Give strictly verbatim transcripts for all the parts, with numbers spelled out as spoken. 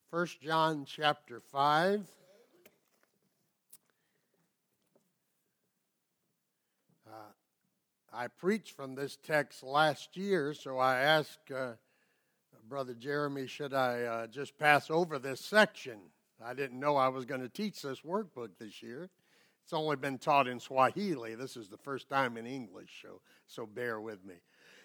First John chapter five. Uh, I preached from this text last year, so I asked uh, Brother Jeremy, should I uh, just pass over this section? I didn't know I was going to teach this workbook this year. It's only been taught in Swahili. This is the first time in English, so, so bear with me.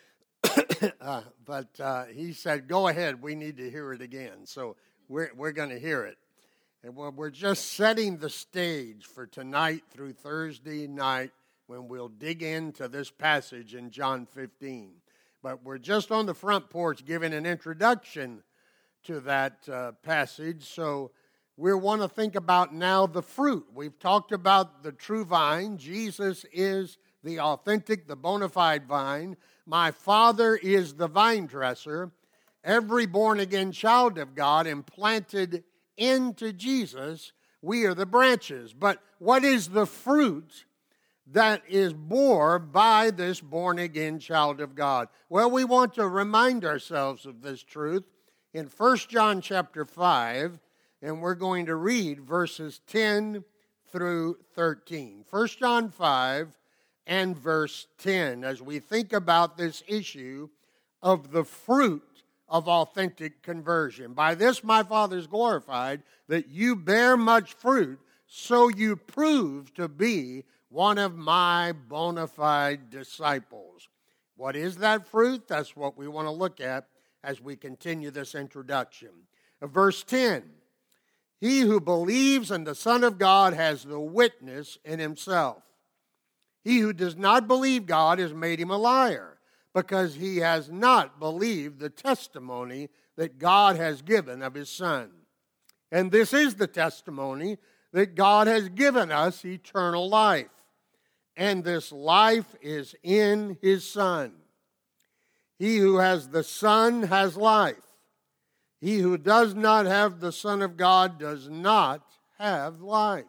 uh, but uh, he said, go ahead, we need to hear it again. So we're, we're going to hear it. And we're, we're just setting the stage for tonight through Thursday night when we'll dig into this passage in John fifteen. But we're just on the front porch giving an introduction to that uh, passage. So we want to think about now the fruit. We've talked about the true vine. Jesus is the authentic, the bona fide vine. My Father is the vine dresser. Every born-again child of God implanted into Jesus, we are the branches. But what is the fruit that is bore by this born-again child of God? Well, we want to remind ourselves of this truth in First John chapter five, and we're going to read verses ten through thirteen. First John five and verse ten, as we think about this issue of the fruit of authentic conversion. By this my Father is glorified, that you bear much fruit, so you prove to be one of my bona fide disciples. What is that fruit? That's what we want to look at as we continue this introduction. Verse ten, he who believes in the Son of God has the witness in himself. He who does not believe God has made him a liar, because he has not believed the testimony that God has given of his Son. And this is the testimony that God has given us eternal life. And this life is in his Son. He who has the Son has life. He who does not have the Son of God does not have life.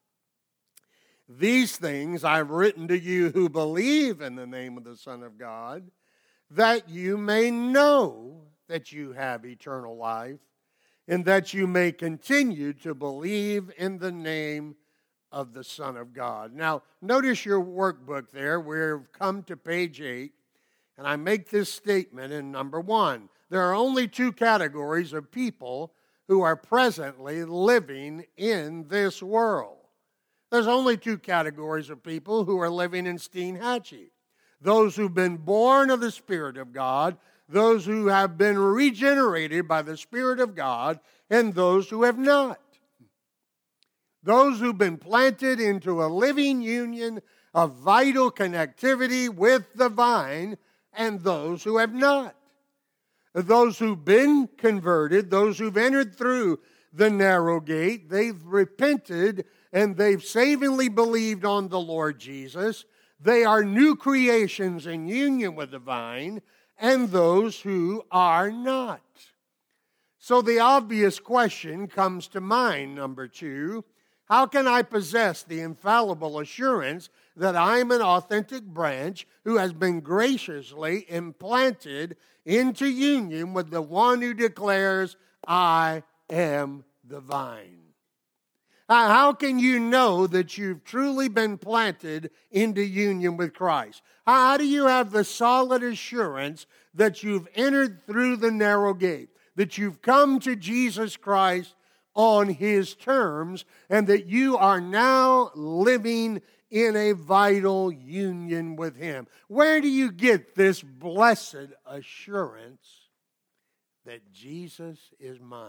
These things I've written to you who believe in the name of the Son of God, that you may know that you have eternal life, and that you may continue to believe in the name of the Son of God. Now, notice your workbook there. We've come to page eight, and I make this statement in number one. There are only two categories of people who are presently living in this world. There's only two categories of people who are living in Steinhatchee. Those who've been born of the Spirit of God, those who have been regenerated by the Spirit of God, and those who have not. Those who've been planted into a living union of vital connectivity with the vine, and those who have not. Those who've been converted, those who've entered through the narrow gate, they've repented and they've savingly believed on the Lord Jesus. They are new creations in union with the vine, and those who are not. So the obvious question comes to mind, number two, how can I possess the infallible assurance that I'm an authentic branch who has been graciously implanted into union with the one who declares, I am the vine? Uh, how can you know that you've truly been planted into union with Christ? How do you have the solid assurance that you've entered through the narrow gate, that you've come to Jesus Christ on his terms, and that you are now living in a vital union with him? Where do you get this blessed assurance that Jesus is mine?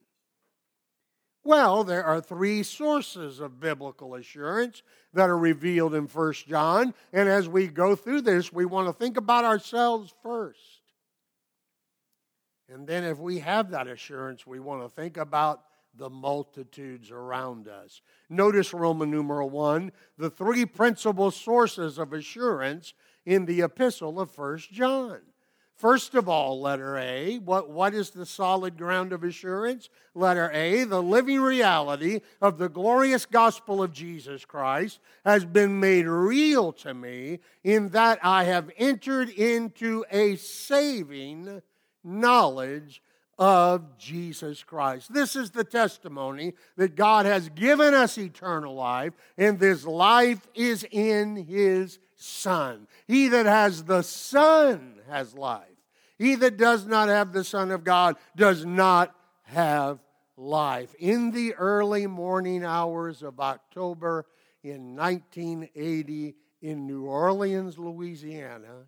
Well, there are three sources of biblical assurance that are revealed in First John. And as we go through this, we want to think about ourselves first. And then if we have that assurance, we want to think about the multitudes around us. Notice Roman numeral one, the three principal sources of assurance in the epistle of First John. First of all, letter A, what, what is the solid ground of assurance? Letter A, the living reality of the glorious gospel of Jesus Christ has been made real to me in that I have entered into a saving knowledge of Jesus Christ. This is the testimony that God has given us eternal life, and this life is in His Son. He that has the Son has life. He that does not have the Son of God does not have life. In the early morning hours of October in nineteen eighty in New Orleans, Louisiana,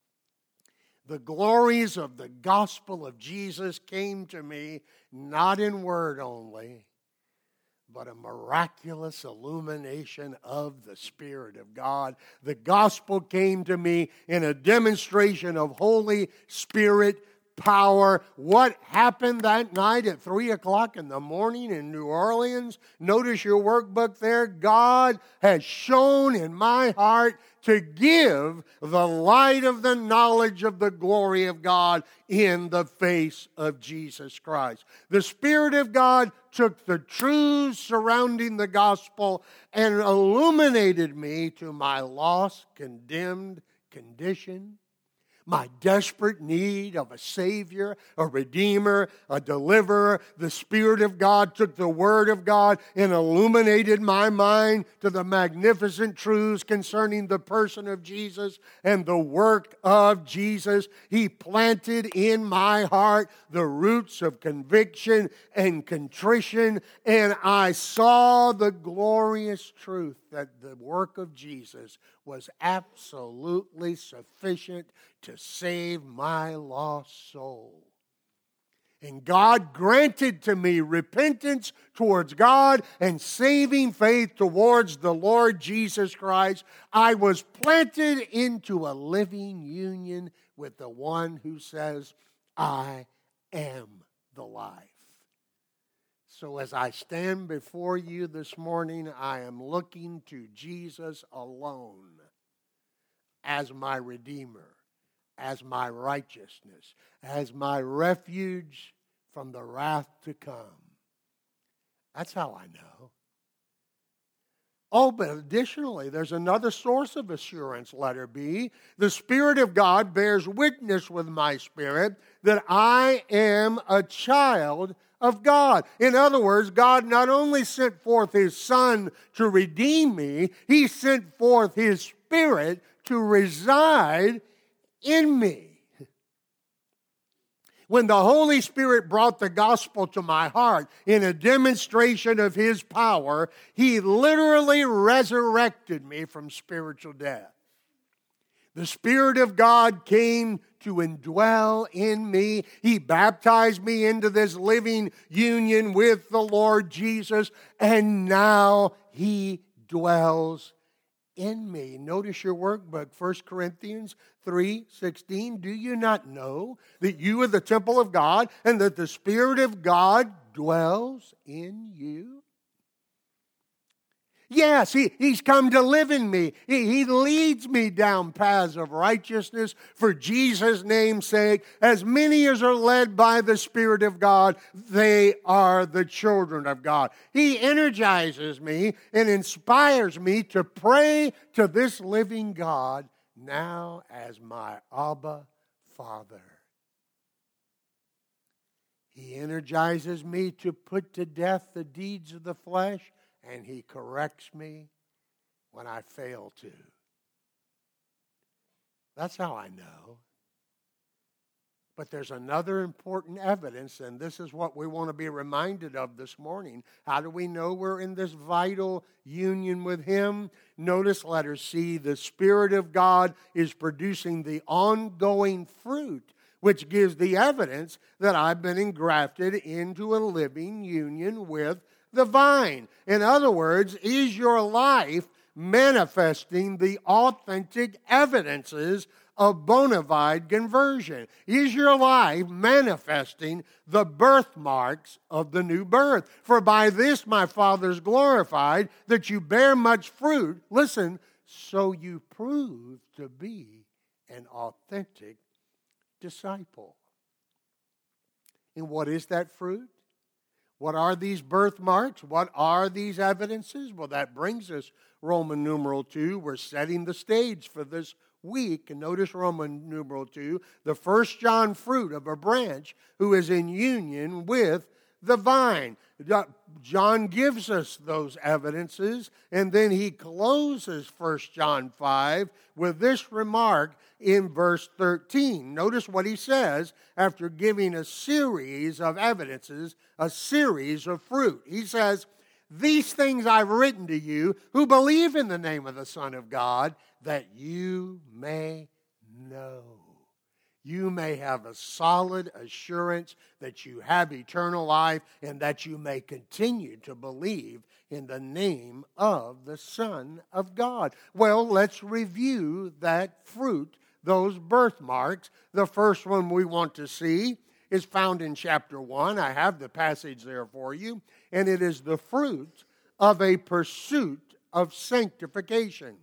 the glories of the gospel of Jesus came to me, not in word only, but a miraculous illumination of the Spirit of God. The gospel came to me in a demonstration of Holy Spirit power. What happened that night at three o'clock in the morning in New Orleans? Notice your workbook there. God has shone in my heart to give the light of the knowledge of the glory of God in the face of Jesus Christ. The Spirit of God took the truths surrounding the gospel and illuminated me to my lost, condemned condition, my desperate need of a Savior, a Redeemer, a Deliverer. The Spirit of God took the Word of God and illuminated my mind to the magnificent truths concerning the person of Jesus and the work of Jesus. He planted in my heart the roots of conviction and contrition, and I saw the glorious truth that the work of Jesus was absolutely sufficient to save my lost soul. And God granted to me repentance towards God and saving faith towards the Lord Jesus Christ. I was planted into a living union with the one who says, I am the life. So as I stand before you this morning, I am looking to Jesus alone as my Redeemer, as my righteousness, as my refuge from the wrath to come. That's how I know. Oh, but additionally, there's another source of assurance, letter B. The Spirit of God bears witness with my spirit that I am a child of God. In other words, God not only sent forth His Son to redeem me, He sent forth His Spirit to reside in me. When the Holy Spirit brought the gospel to my heart in a demonstration of His power, He literally resurrected me from spiritual death. The Spirit of God came to indwell in me. He baptized me into this living union with the Lord Jesus, and now He dwells in me. Notice your workbook, First Corinthians three sixteen. Do you not know that you are the temple of God and that the Spirit of God dwells in you? Yes, he, He's come to live in me. He, he leads me down paths of righteousness for Jesus' name's sake. As many as are led by the Spirit of God, they are the children of God. He energizes me and inspires me to pray to this living God now as my Abba Father. He energizes me to put to death the deeds of the flesh, and He corrects me when I fail to. That's how I know. But there's another important evidence, and this is what we want to be reminded of this morning. How do we know we're in this vital union with Him? Notice letter C, the Spirit of God is producing the ongoing fruit, which gives the evidence that I've been engrafted into a living union with the vine. In other words, is your life manifesting the authentic evidences of bona fide conversion? Is your life manifesting the birthmarks of the new birth? For by this my Father is glorified, that you bear much fruit. Listen, so you prove to be an authentic disciple. And what is that fruit? What are these birthmarks? What are these evidences? Well, that brings us, Roman numeral two. We're setting the stage for this week, and notice Roman numeral two, the first John fruit of a branch who is in union with the vine. John gives us those evidences, and then he closes First John five with this remark in verse thirteen. Notice what he says after giving a series of evidences, a series of fruit. He says, "These things I've written to you who believe in the name of the Son of God, that you may know." You may have a solid assurance that you have eternal life and that you may continue to believe in the name of the Son of God. Well, let's review that fruit, those birthmarks. The first one we want to see is found in chapter one. I have the passage there for you. And it is the fruit of a pursuit of sanctification.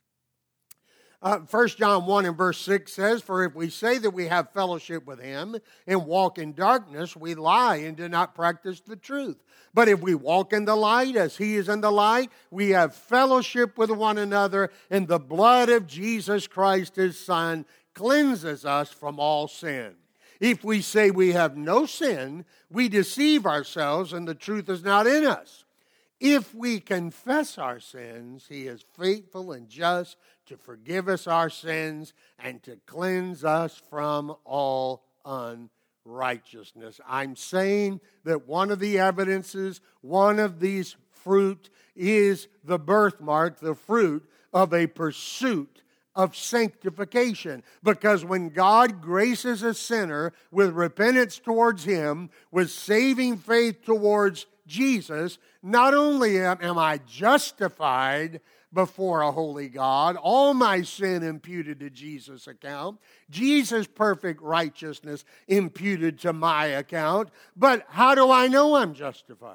Uh, First John one and verse six says, "For if we say that we have fellowship with him and walk in darkness, we lie and do not practice the truth. But if we walk in the light as he is in the light, we have fellowship with one another, and the blood of Jesus Christ his Son cleanses us from all sin. If we say we have no sin, we deceive ourselves and the truth is not in us. If we confess our sins, he is faithful and just to forgive us our sins and to cleanse us from all unrighteousness." I'm saying that one of the evidences, one of these fruit is the birthmark, the fruit of a pursuit of sanctification. Because when God graces a sinner with repentance towards him, with saving faith towards Jesus, not only am, am I justified before a holy God, all my sin imputed to Jesus' account, Jesus' perfect righteousness imputed to my account, but how do I know I'm justified?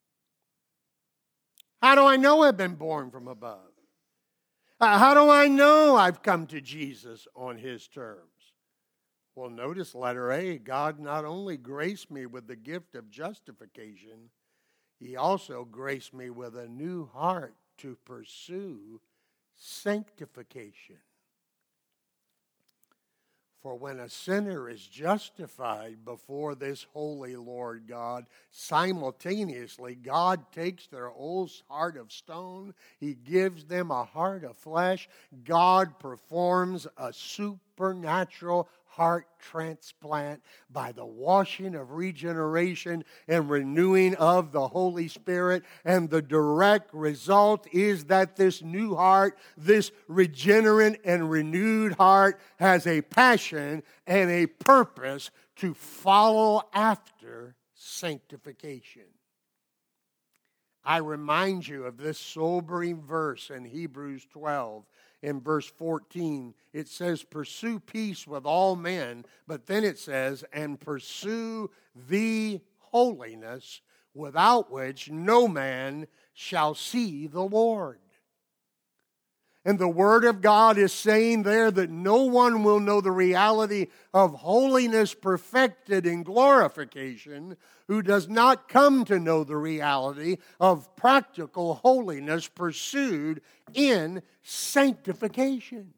How do I know I've been born from above? Uh, how do I know I've come to Jesus on his terms? Well, notice letter A, God not only graced me with the gift of justification, he also graced me with a new heart to pursue sanctification. For when a sinner is justified before this holy Lord God, simultaneously God takes their old heart of stone, he gives them a heart of flesh. God performs a supernatural heart transplant by the washing of regeneration and renewing of the Holy Spirit. And the direct result is that this new heart, this regenerate and renewed heart, has a passion and a purpose to follow after sanctification. I remind you of this sobering verse in Hebrews twelve. In verse fourteen, it says, "Pursue peace with all men," but then it says, "and pursue the holiness, without which no man shall see the Lord." And the Word of God is saying there that no one will know the reality of holiness perfected in glorification who does not come to know the reality of practical holiness pursued in sanctification.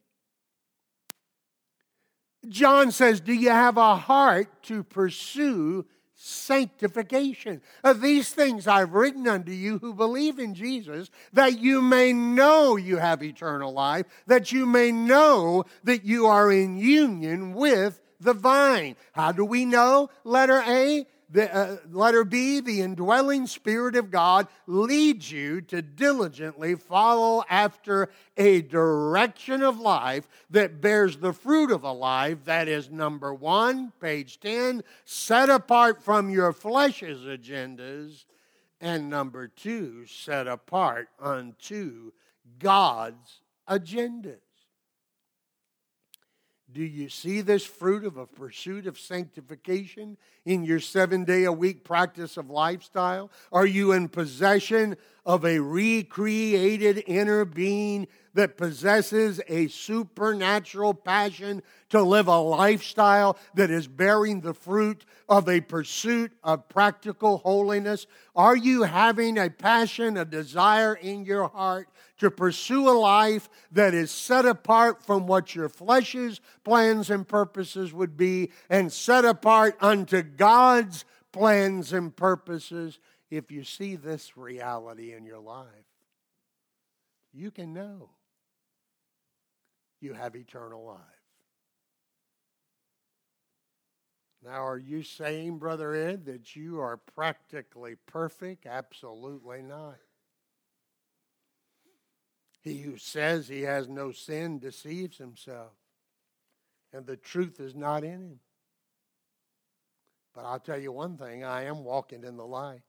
John says, do you have a heart to pursue sanctification? Uh, these things I've written unto you who believe in Jesus, that you may know you have eternal life, that you may know that you are in union with the vine. How do we know? Letter A. The, uh, letter B, the indwelling Spirit of God leads you to diligently follow after a direction of life that bears the fruit of a life that is, number one, page ten, set apart from your flesh's agendas, and number two, set apart unto God's agendas. Do you see this fruit of a pursuit of sanctification in your seven-day-a-week practice of lifestyle? Are you in possession of a recreated inner being that possesses a supernatural passion to live a lifestyle that is bearing the fruit of a pursuit of practical holiness? Are you having a passion, a desire in your heart to pursue a life that is set apart from what your flesh's plans and purposes would be and set apart unto God's plans and purposes? If you see this reality in your life, you can know you have eternal life. Now, are you saying, Brother Ed, that you are practically perfect? Absolutely not. He who says he has no sin deceives himself, and the truth is not in him. But I'll tell you one thing, I am walking in the light.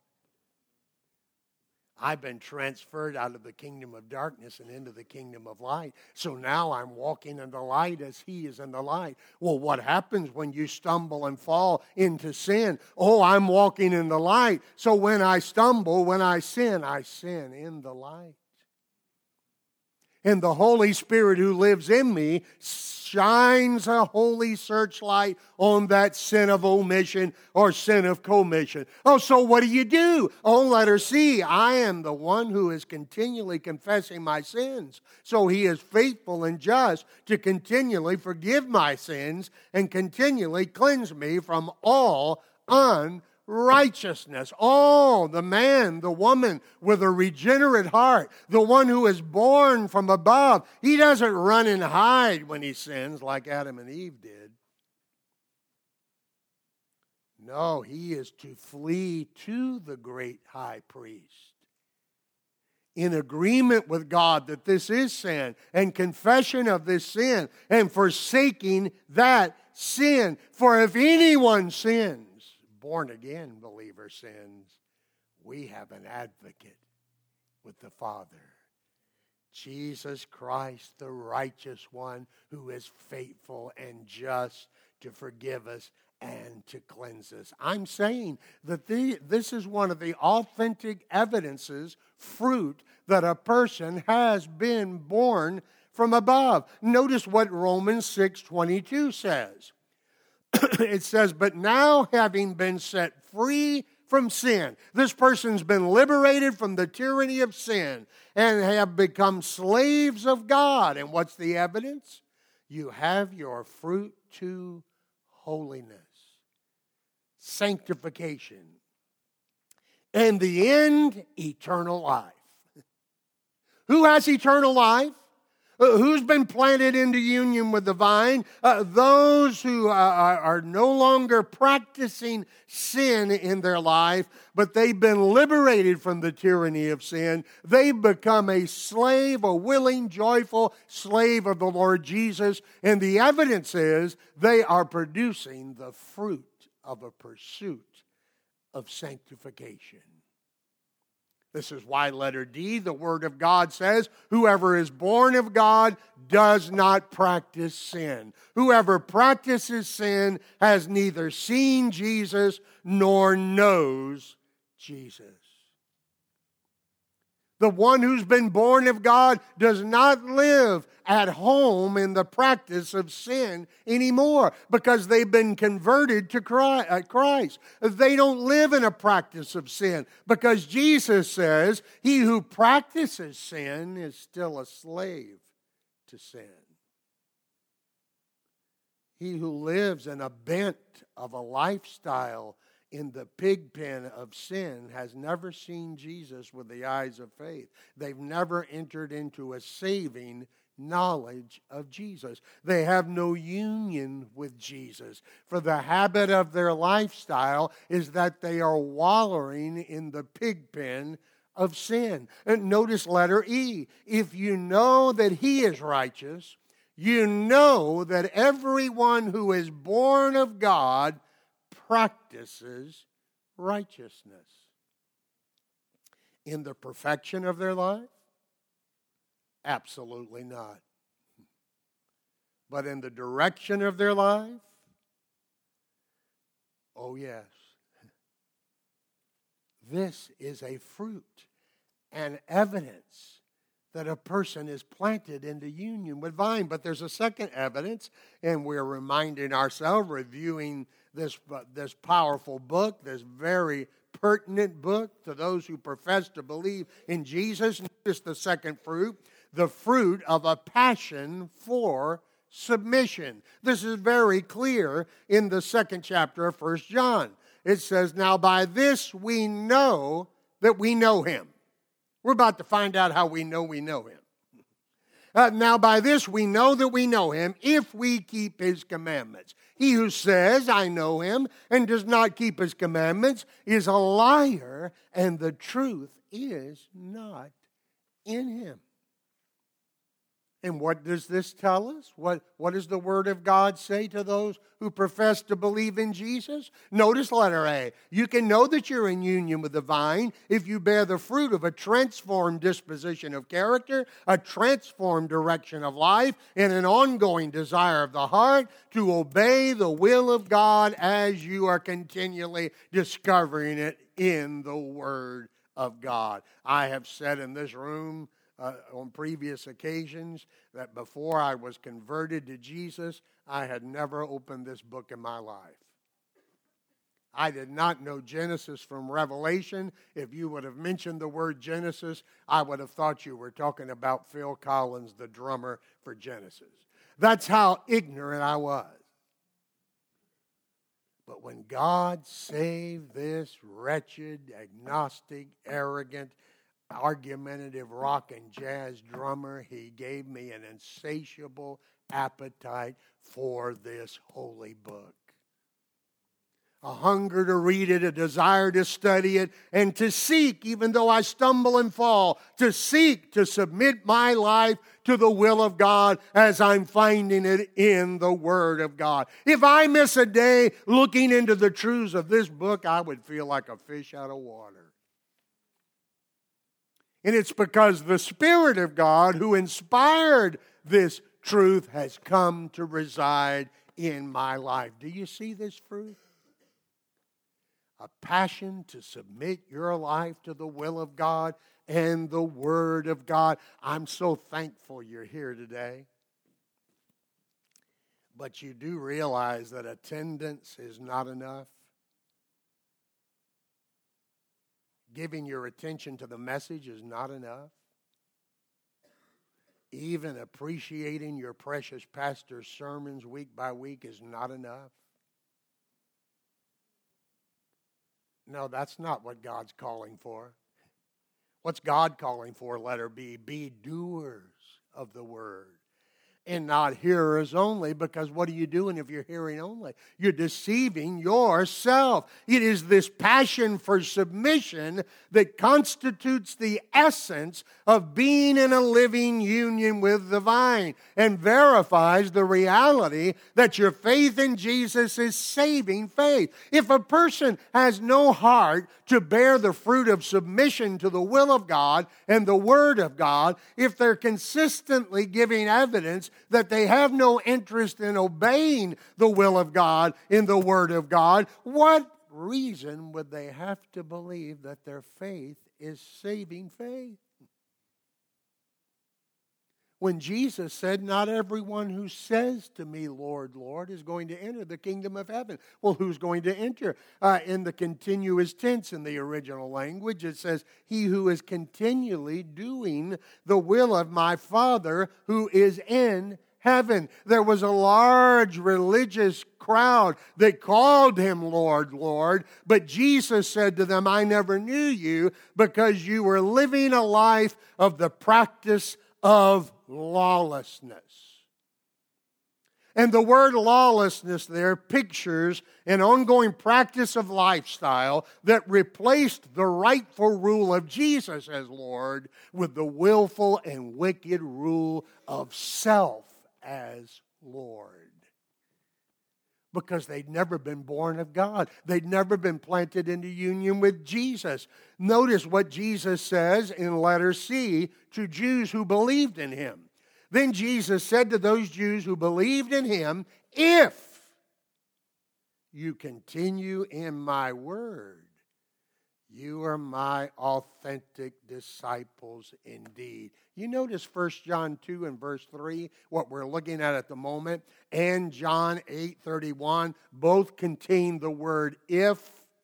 I've been transferred out of the kingdom of darkness and into the kingdom of light. So now I'm walking in the light as he is in the light. Well, what happens when you stumble and fall into sin? Oh, I'm walking in the light. So when I stumble, when I sin, I sin in the light. And the Holy Spirit who lives in me shines a holy searchlight on that sin of omission or sin of commission. Oh, so what do you do? Oh, letter C, I am the one who is continually confessing my sins. So he is faithful and just to continually forgive my sins and continually cleanse me from all unrighteousness. Righteousness. Oh, the man, the woman with a regenerate heart, the one who is born from above, he doesn't run and hide when he sins like Adam and Eve did. No, he is to flee to the great high priest in agreement with God that this is sin and confession of this sin and forsaking that sin. For if anyone sins, born-again believer sins, we have an advocate with the Father, Jesus Christ, the righteous one, who is faithful and just to forgive us and to cleanse us. I'm saying that the, this is one of the authentic evidences, fruit, that a person has been born from above. Notice what Romans six twenty-two says. It says, but now having been set free from sin, this person's been liberated from the tyranny of sin and have become slaves of God. And what's the evidence? You have your fruit to holiness, sanctification, and the end, eternal life. Who has eternal life? Who's been planted into union with the vine? Uh, those who uh, are, are no longer practicing sin in their life, but they've been liberated from the tyranny of sin. They've become a slave, a willing, joyful slave of the Lord Jesus. And the evidence is they are producing the fruit of a pursuit of sanctification. This is why letter D, the Word of God says, whoever is born of God does not practice sin. Whoever practices sin has neither seen Jesus nor knows Jesus. The one who's been born of God does not live at home in the practice of sin anymore because they've been converted to Christ. They don't live in a practice of sin because Jesus says, he who practices sin is still a slave to sin. He who lives in a bent of a lifestyle in the pig pen of sin has never seen Jesus with the eyes of faith. They've never entered into a saving knowledge of Jesus. They have no union with Jesus. For the habit of their lifestyle is that they are wallowing in the pig pen of sin. And notice letter E. If you know that he is righteous, you know that everyone who is born of God practices righteousness. In the perfection of their life? Absolutely not. But in the direction of their life? Oh, yes. This is a fruit and evidence that a person is planted into union with vine. But there's a second evidence, and we're reminding ourselves, reviewing this, uh, this powerful book, this very pertinent book to those who profess to believe in Jesus. Notice the second fruit, the fruit of a passion for submission. This is very clear in the second chapter of First John. It says, now by this we know that we know him. We're about to find out how we know we know him. Uh, now by this we know that we know him if we keep his commandments. He who says, I know him, and does not keep his commandments is a liar, and the truth is not in him. And what does this tell us? What, what does the Word of God say to those who profess to believe in Jesus? Notice letter A. You can know that you're in union with the vine if you bear the fruit of a transformed disposition of character, a transformed direction of life, and an ongoing desire of the heart to obey the will of God as you are continually discovering it in the Word of God. I have said in this room, Uh, on previous occasions, that before I was converted to Jesus, I had never opened this book in my life. I did not know Genesis from Revelation. If you would have mentioned the word Genesis, I would have thought you were talking about Phil Collins, the drummer for Genesis. That's how ignorant I was. But when God saved this wretched, agnostic, arrogant, argumentative rock and jazz drummer, he gave me an insatiable appetite for this holy book. A hunger to read it, a desire to study it, and to seek, even though I stumble and fall, to seek to submit my life to the will of God as I'm finding it in the Word of God. If I miss a day looking into the truths of this book, I would feel like a fish out of water. And it's because the Spirit of God who inspired this truth has come to reside in my life. Do you see this fruit? A passion to submit your life to the will of God and the Word of God. I'm so thankful you're here today. But you do realize that attendance is not enough. Giving your attention to the message is not enough. Even appreciating your precious pastor's sermons week by week is not enough. No, that's not what God's calling for. What's God calling for? Letter B, be doers of the word and not hearers only, because what are you doing if you're hearing only? You're deceiving yourself. It is this passion for submission that constitutes the essence of being in a living union with the vine and verifies the reality that your faith in Jesus is saving faith. If a person has no heart to bear the fruit of submission to the will of God and the Word of God, if they're consistently giving evidence that they have no interest in obeying the will of God in the Word of God, what reason would they have to believe that their faith is saving faith? When Jesus said, not everyone who says to me, Lord, Lord, is going to enter the kingdom of heaven. Well, who's going to enter? Uh, in the continuous tense in the original language, it says, he who is continually doing the will of my Father who is in heaven. There was a large religious crowd that called him Lord, Lord, but Jesus said to them, I never knew you because you were living a life of the practice of lawlessness. And the word lawlessness there pictures an ongoing practice of lifestyle that replaced the rightful rule of Jesus as Lord with the willful and wicked rule of self as Lord. Because they'd never been born of God. They'd never been planted into union with Jesus. Notice what Jesus says in letter C to Jews who believed in him. Then Jesus said to those Jews who believed in him, if you continue in my word, you you are my authentic disciples indeed. You notice First John two and verse three, what we're looking at at the moment, and John eight thirty-one, both contain the word if.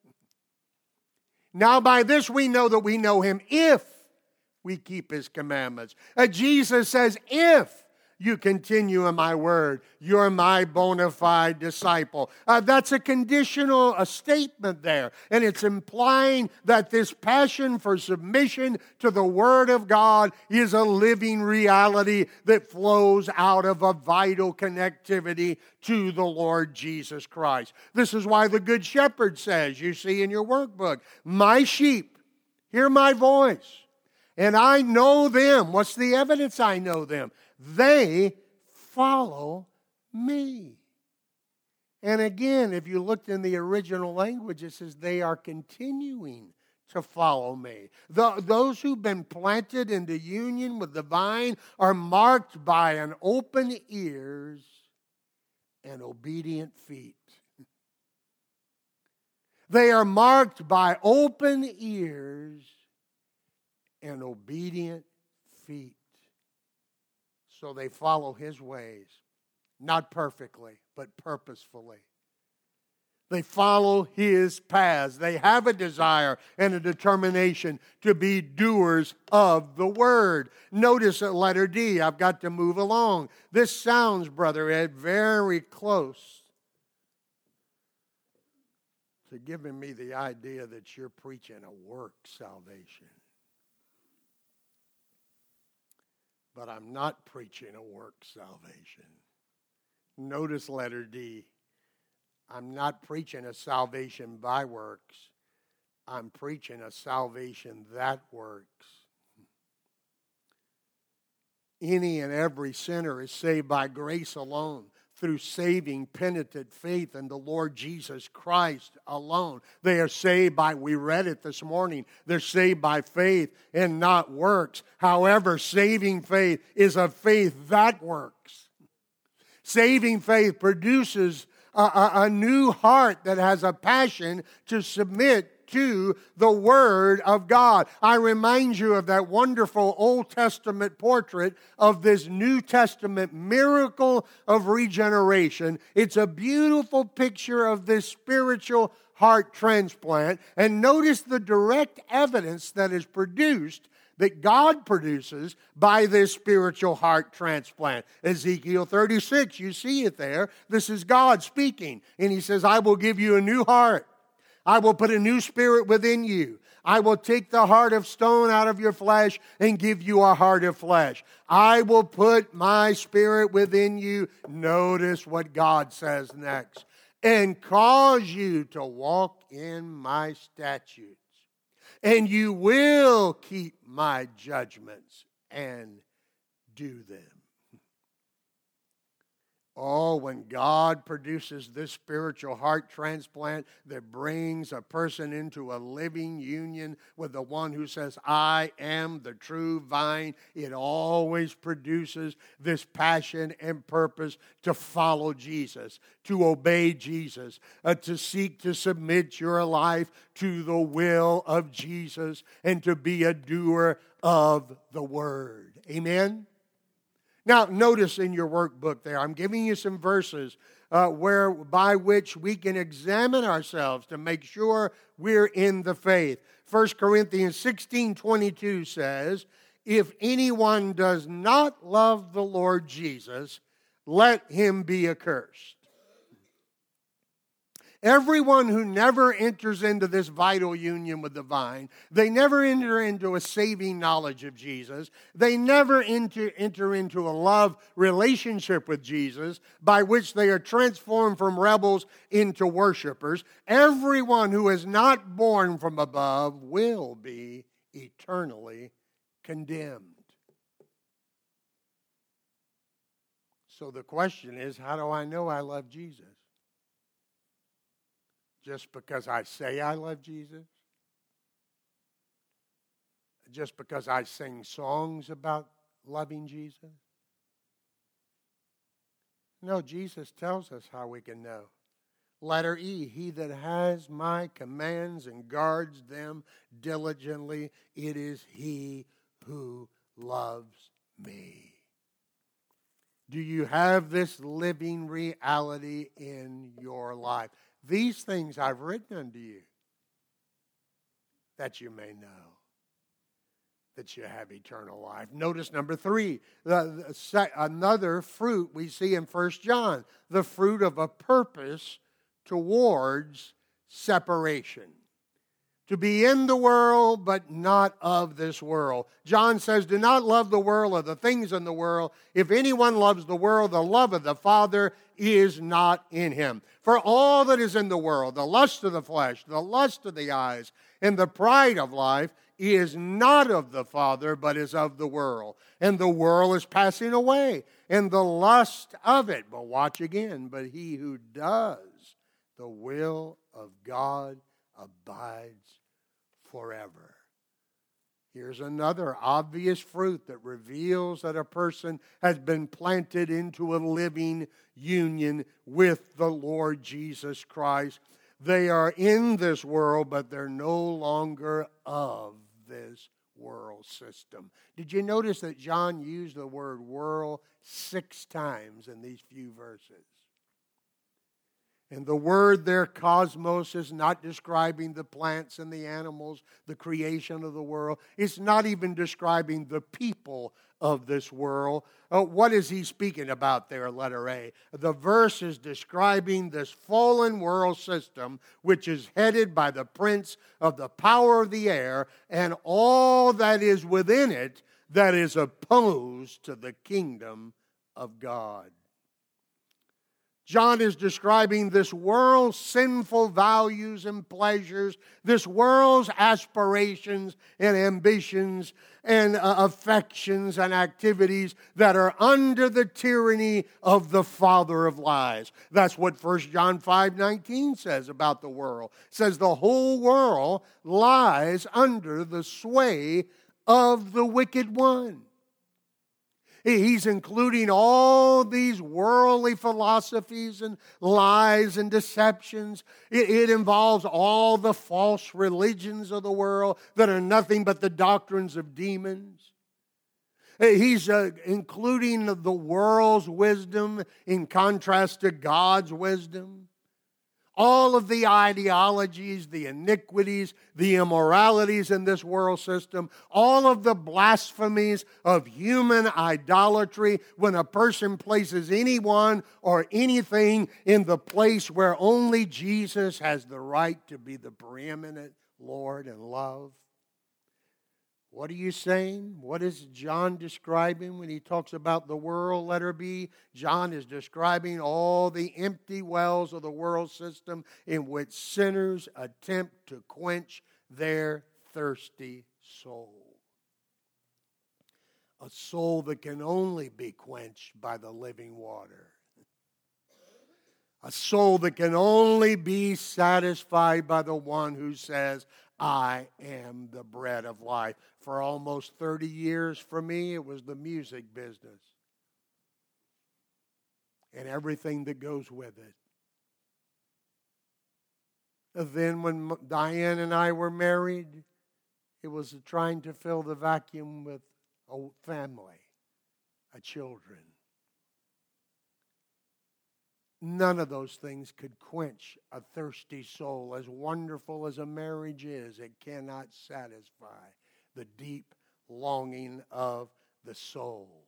Now by this we know that we know him if we keep his commandments. Uh, Jesus says, if you continue in my word, you're my bona fide disciple. Uh, that's a conditional a statement there. And it's implying that this passion for submission to the word of God is a living reality that flows out of a vital connectivity to the Lord Jesus Christ. This is why the Good Shepherd says, you see in your workbook, my sheep hear my voice, and I know them. What's the evidence I know them? They follow me. And again, if you looked in the original language, it says they are continuing to follow me. The, those who've been planted into union with the vine are marked by an open ears and obedient feet. They are marked by open ears and obedient feet. So they follow his ways, not perfectly, but purposefully. They follow his paths. They have a desire and a determination to be doers of the word. Notice at letter D, I've got to move along. This sounds, Brother Ed, very close to giving me the idea that you're preaching a work salvation. But I'm not preaching a work salvation. Notice letter D. I'm not preaching a salvation by works. I'm preaching a salvation that works. Any and every sinner is saved by grace alone, through saving, penitent faith in the Lord Jesus Christ alone. They are saved by, we read it this morning, they're saved by faith and not works. However, saving faith is a faith that works. Saving faith produces a, a, a new heart that has a passion to submit to the Word of God. I remind you of that wonderful Old Testament portrait of this New Testament miracle of regeneration. It's a beautiful picture of this spiritual heart transplant. And notice the direct evidence that is produced, that God produces by this spiritual heart transplant. Ezekiel thirty-six, you see it there. This is God speaking. And he says, I will give you a new heart. I will put a new spirit within you. I will take the heart of stone out of your flesh and give you a heart of flesh. I will put my spirit within you. Notice what God says next. And cause you to walk in my statutes. And you will keep my judgments and do them. Oh, when God produces this spiritual heart transplant that brings a person into a living union with the one who says, I am the true vine, it always produces this passion and purpose to follow Jesus, to obey Jesus, uh, to seek to submit your life to the will of Jesus, and to be a doer of the word. Amen? Now, notice in your workbook there, I'm giving you some verses uh, where by which we can examine ourselves to make sure we're in the faith. First Corinthians sixteen twenty-two says, if anyone does not love the Lord Jesus, let him be accursed. Everyone who never enters into this vital union with the vine, they never enter into a saving knowledge of Jesus, they never enter, enter into a love relationship with Jesus by which they are transformed from rebels into worshipers. Everyone who is not born from above will be eternally condemned. So the question is, how do I know I love Jesus? Just because I say I love Jesus? Just because I sing songs about loving Jesus? No, Jesus tells us how we can know. Letter E, he that has my commands and guards them diligently, it is he who loves me. Do you have this living reality in your life? These things I've written unto you, that you may know that you have eternal life. Notice number three, the, the, another fruit we see in First John, the fruit of a purpose towards separation. To be in the world, but not of this world. John says, do not love the world or the things in the world. If anyone loves the world, the love of the Father is not in him. For all that is in the world, the lust of the flesh, the lust of the eyes, and the pride of life, is not of the Father, but is of the world. And the world is passing away, and the lust of it. But watch again, but he who does the will of God abides forever. Here's another obvious fruit that reveals that a person has been planted into a living union with the Lord Jesus Christ. They are in this world, but they're no longer of this world system. Did you notice that John used the word world six times in these few verses? And the word there, cosmos, is not describing the plants and the animals, the creation of the world. It's not even describing the people of this world. Uh, what is he speaking about there, letter A? The verse is describing this fallen world system, which is headed by the prince of the power of the air, and all that is within it that is opposed to the kingdom of God. John is describing this world's sinful values and pleasures, this world's aspirations and ambitions and uh, affections and activities that are under the tyranny of the father of lies. That's what First John five nineteen says about the world. It says the whole world lies under the sway of the wicked one. He's including all these worldly philosophies and lies and deceptions. It, it involves all the false religions of the world that are nothing but the doctrines of demons. He's uh, including the world's wisdom in contrast to God's wisdom. All of the ideologies, the iniquities, the immoralities in this world system, all of the blasphemies of human idolatry when a person places anyone or anything in the place where only Jesus has the right to be the preeminent Lord and love. What are you saying? What is John describing when he talks about the world, letter B? John is describing all the empty wells of the world system in which sinners attempt to quench their thirsty soul. A soul that can only be quenched by the living water. A soul that can only be satisfied by the one who says, I am the bread of life. For almost thirty years for me, it was the music business and everything that goes with it. And then when Diane and I were married, it was trying to fill the vacuum with a family, a children. None of those things could quench a thirsty soul. As wonderful as a marriage is, it cannot satisfy the deep longing of the soul.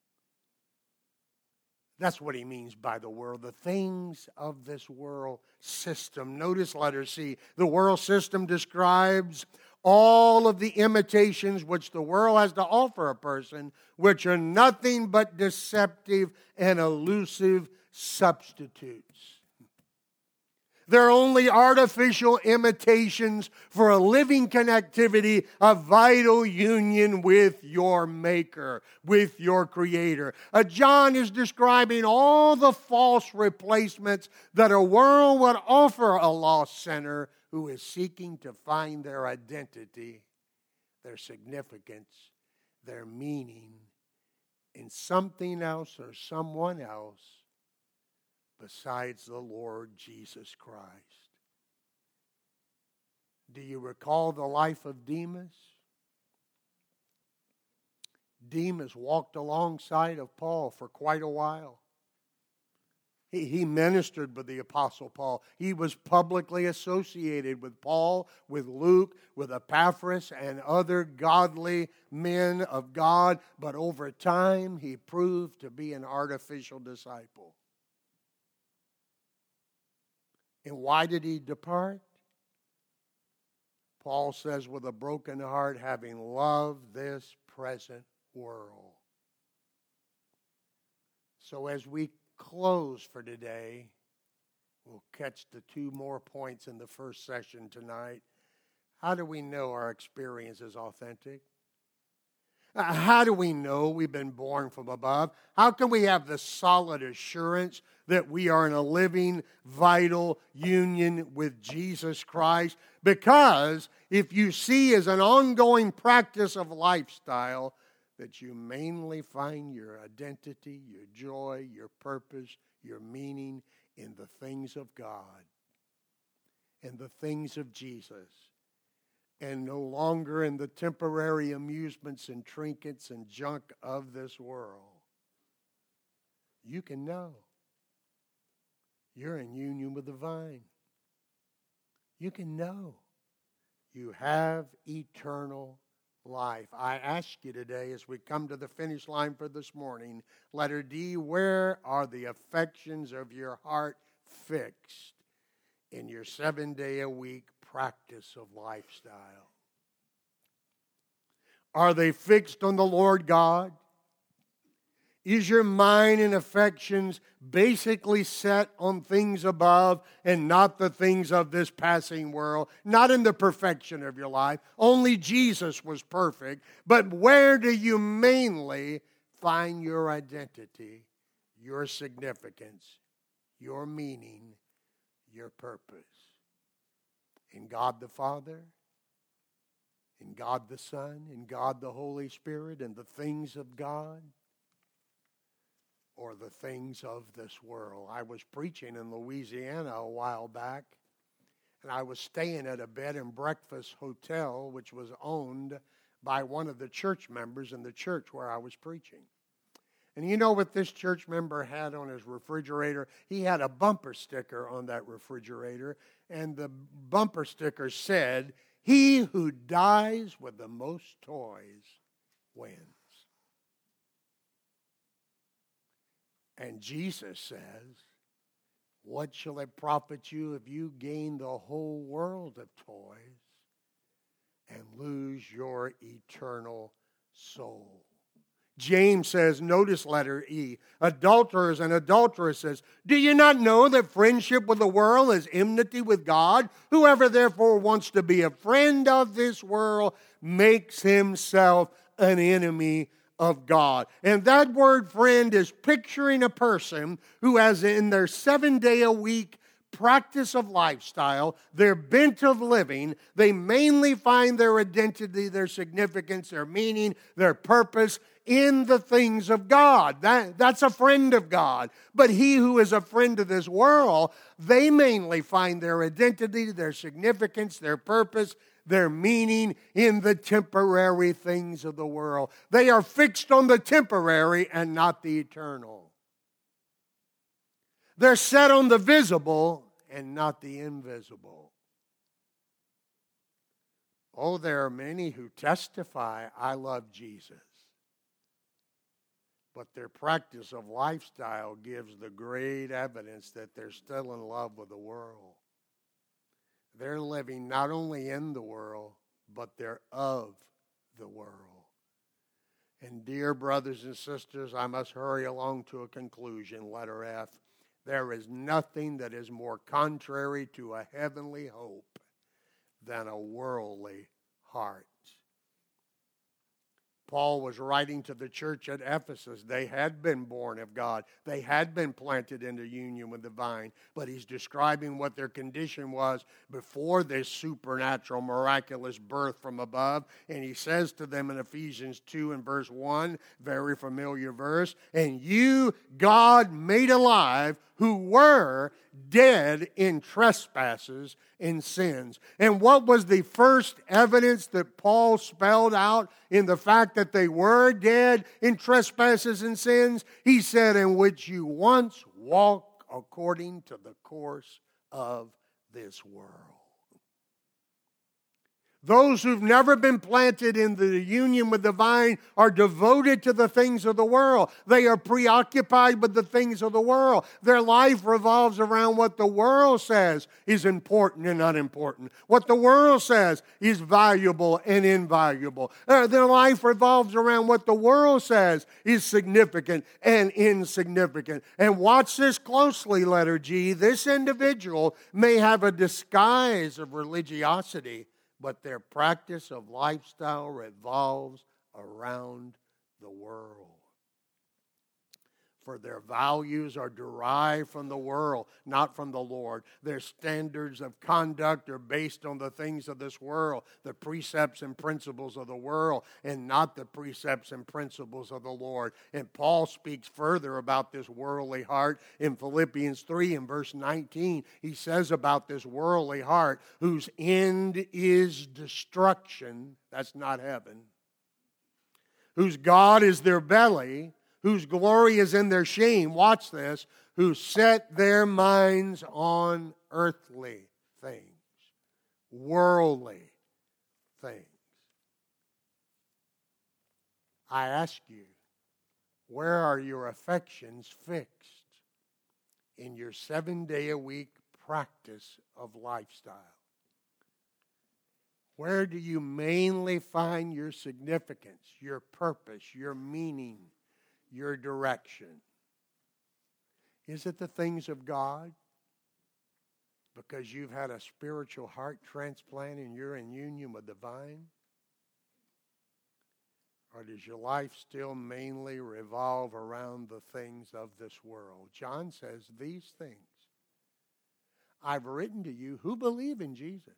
That's what he means by the world, the things of this world system. Notice letter C. The world system describes all of the imitations which the world has to offer a person, which are nothing but deceptive and elusive substitutes. They're only artificial imitations for a living connectivity, a vital union with your Maker, with your Creator. Uh, John is describing all the false replacements that a world would offer a lost sinner who is seeking to find their identity, their significance, their meaning in something else or someone else besides the Lord Jesus Christ. Do you recall the life of Demas? Demas walked alongside of Paul for quite a while. He, he ministered with the Apostle Paul. He was publicly associated with Paul, with Luke, with Epaphras, and other godly men of God. But over time, he proved to be an artificial disciple. And why did he depart? Paul says, with a broken heart, having loved this present world. So as we close for today, we'll catch the two more points in the first session tonight. How do we know our experience is authentic? How do we know we've been born from above? How can we have the solid assurance that we are in a living, vital union with Jesus Christ? Because if you see as an ongoing practice of lifestyle that you mainly find your identity, your joy, your purpose, your meaning in the things of God, in the things of Jesus, and no longer in the temporary amusements and trinkets and junk of this world, you can know you're in union with the vine. You can know you have eternal life. I ask you today, as we come to the finish line for this morning, letter D, where are the affections of your heart fixed in your seven-day-a-week practice of lifestyle? Are they fixed on the Lord God? Is your mind and affections basically set on things above and not the things of this passing world? Not in the perfection of your life. Only Jesus was perfect. But where do you mainly find your identity, your significance, your meaning, your purpose? In God the Father, in God the Son, in God the Holy Spirit, in the things of God, or the things of this world? I was preaching in Louisiana a while back, and I was staying at a bed and breakfast hotel which was owned by one of the church members in the church where I was preaching. And you know what this church member had on his refrigerator? He had a bumper sticker on that refrigerator, and the bumper sticker said, "He who dies with the most toys wins." And Jesus says, what shall it profit you if you gain the whole world of toys and lose your eternal soul? James says, notice letter E, adulterers and adulteresses, do you not know that friendship with the world is enmity with God? Whoever therefore wants to be a friend of this world makes himself an enemy of God. And that word friend is picturing a person who has in their seven-day-a-week practice of lifestyle, their bent of living, they mainly find their identity, their significance, their meaning, their purpose in the things of God. That, that's a friend of God. But he who is a friend of this world, they mainly find their identity, their significance, their purpose, their meaning in the temporary things of the world. They are fixed on the temporary and not the eternal. They're set on the visible and not the invisible. Oh, there are many who testify, I love Jesus. But their practice of lifestyle gives the great evidence that they're still in love with the world. They're living not only in the world, but they're of the world. And dear brothers and sisters, I must hurry along to a conclusion, letter F. There is nothing that is more contrary to a heavenly hope than a worldly heart. Paul was writing to the church at Ephesus. They had been born of God. They had been planted into union with the vine. But he's describing what their condition was before this supernatural, miraculous birth from above. And he says to them in Ephesians two and verse one, very familiar verse, and you God made alive, who were dead in trespasses and sins. And what was the first evidence that Paul spelled out in the fact that they were dead in trespasses and sins? He said, in which you once walked according to the course of this world. Those who've never been planted in the union with the vine are devoted to the things of the world. They are preoccupied with the things of the world. Their life revolves around what the world says is important and unimportant. What the world says is valuable and invaluable. Uh, their life revolves around what the world says is significant and insignificant. And watch this closely, letter G. This individual may have a disguise of religiosity, but their practice of lifestyle revolves around the world. For their values are derived from the world, not from the Lord. Their standards of conduct are based on the things of this world, the precepts and principles of the world, and not the precepts and principles of the Lord. And Paul speaks further about this worldly heart in Philippians three and verse nineteen. He says about this worldly heart, whose end is destruction, that's not heaven, whose God is their belly, whose glory is in their shame, watch this, who set their minds on earthly things, worldly things. I ask you, where are your affections fixed in your seven-day-a-week practice of lifestyle? Where do you mainly find your significance, your purpose, your meaning, your direction? Is it the things of God? Because you've had a spiritual heart transplant and you're in union with the vine? Or does your life still mainly revolve around the things of this world? John says these things I've written to you who believe in Jesus,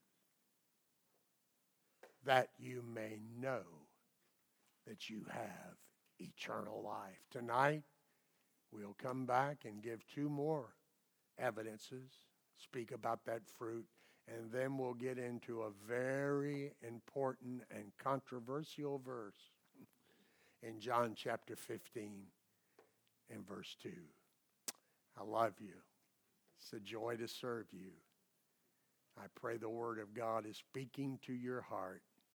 that you may know that you have eternal life. Tonight, we'll come back and give two more evidences, speak about that fruit, and then we'll get into a very important and controversial verse in John chapter fifteen and verse two. I love you. It's a joy to serve you. I pray the Word of God is speaking to your heart